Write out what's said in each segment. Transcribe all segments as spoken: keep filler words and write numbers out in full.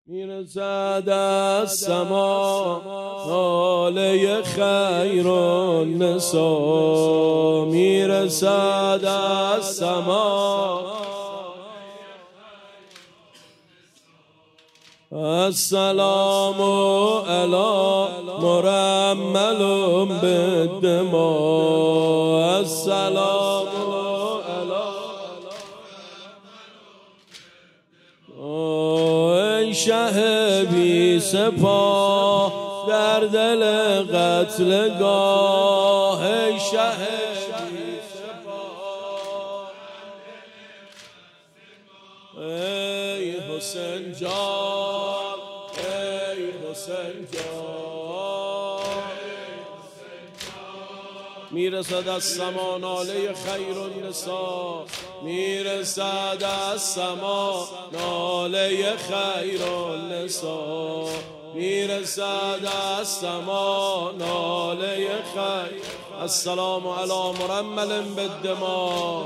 میرسد از سما ناله خیر و نسا، میرسد از سما السلام علی مرمل بالدماء، السلام علی ای شه بی سپاه در دل قتلگاه، ای شه بی سپاه ای حسین جان، ای حسین جان. میرسد از سما ناله خیر النساء، میرسد از سما ناله خیر النساء، میرسد از سما ناله خیر. السلام علی مرمل بالدماء،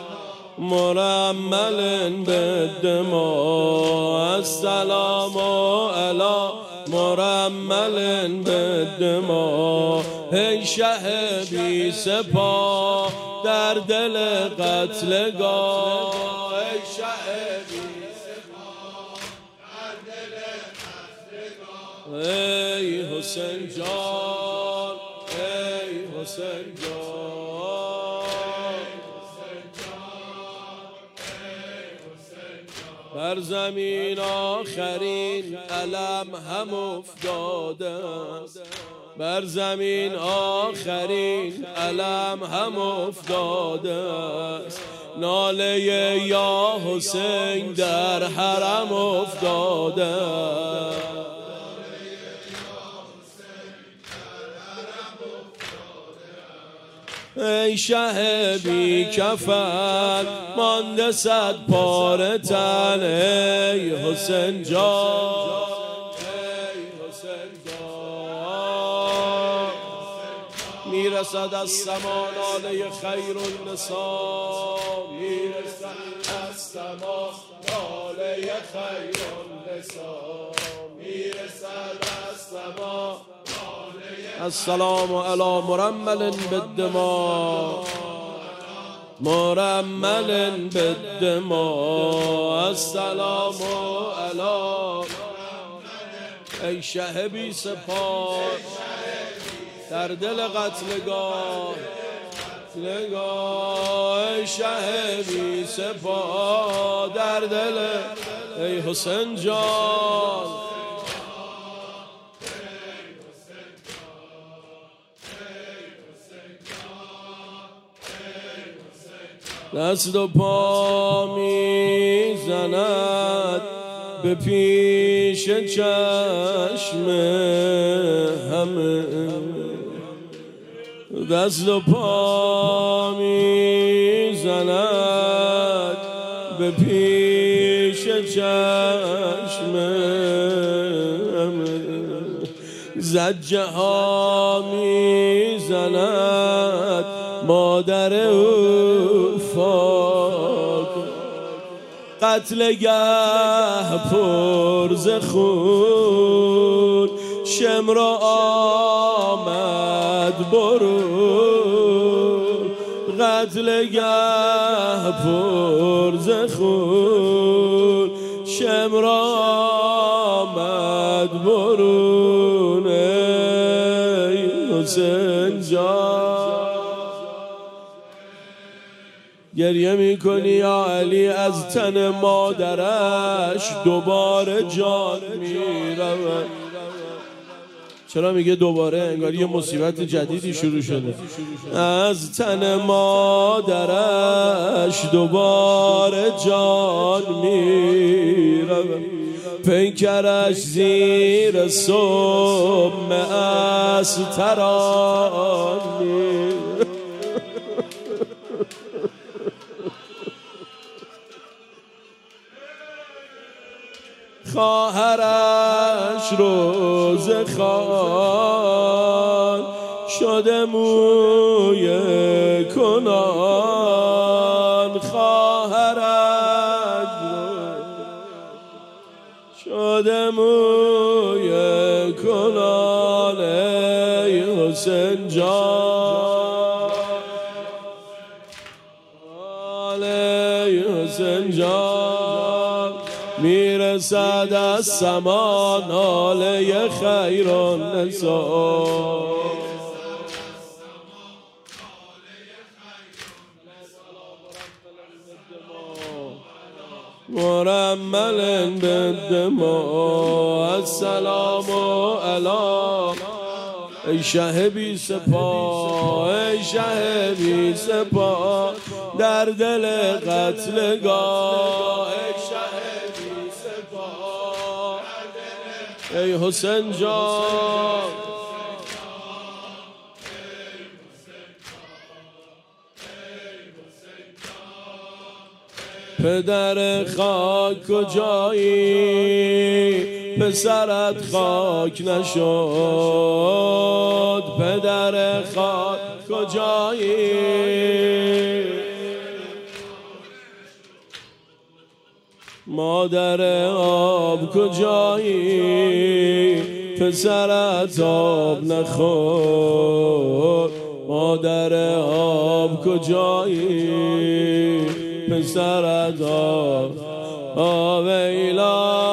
مرمل بالدماء، السلام علی مرمل بالدماء. ای شه بی سپاه در دل قتلگاه، ای شه بی سپاه در دل قتلگاه، ای حسین جان، ای حسین جان. بر زمین آخرین علم هم افتاده است، بر زمین آخرین علم هم افتاده است، ناله یا حسین در حرم افتاده است. ای شه بی کفن مانده صد پاره تن، ای حسین جان، ای حسین جان. میرسد از سما ناله خیر النساء، میرسد از سما ناله خیر النساء، میرسد از سما. السلام علی مرمل بالدماء، مرمل بالدماء، السلام علی. ای شه بی سپاه در دل قتلگاه، ای شه بی سپاه در دل، ای حسین جان. دست و پا میزند به پیش چشم همه، دست و پا میزند به پیش چشم همه، زجه ها میزند مادر او فاک، قتلگه پر ز خون شمر آمد برون، قتلگه پر ز خون شمر آمد برون، ای حسین جان. گریه میکنی یا علی از تن مادرش دوباره جان میرود. چرا میگه دوباره؟ انگار یه مصیبت جدیدی شروع شده. از تن مادرش دوباره جان میرود، پیکرش زیر سم از تران میرود. خواهرش روز خوان شده موی کنان، خواهرش شده موی کلاله حسین جان، آله حسین جان، میرسد از سما ناله خیر النساء. مرمل بالدماء السلام علی ای شه بی سپاه، ای شه بی سپاه در دل قتلگاه، ای شه بی سپاه ای حسین جان. پدر خاک کجایی پسرت خاک نشد، پدر خاک کجایی مادر آب کجایی پسرت آب نخورد، مادر آب کجایی پسرت آب. آویلا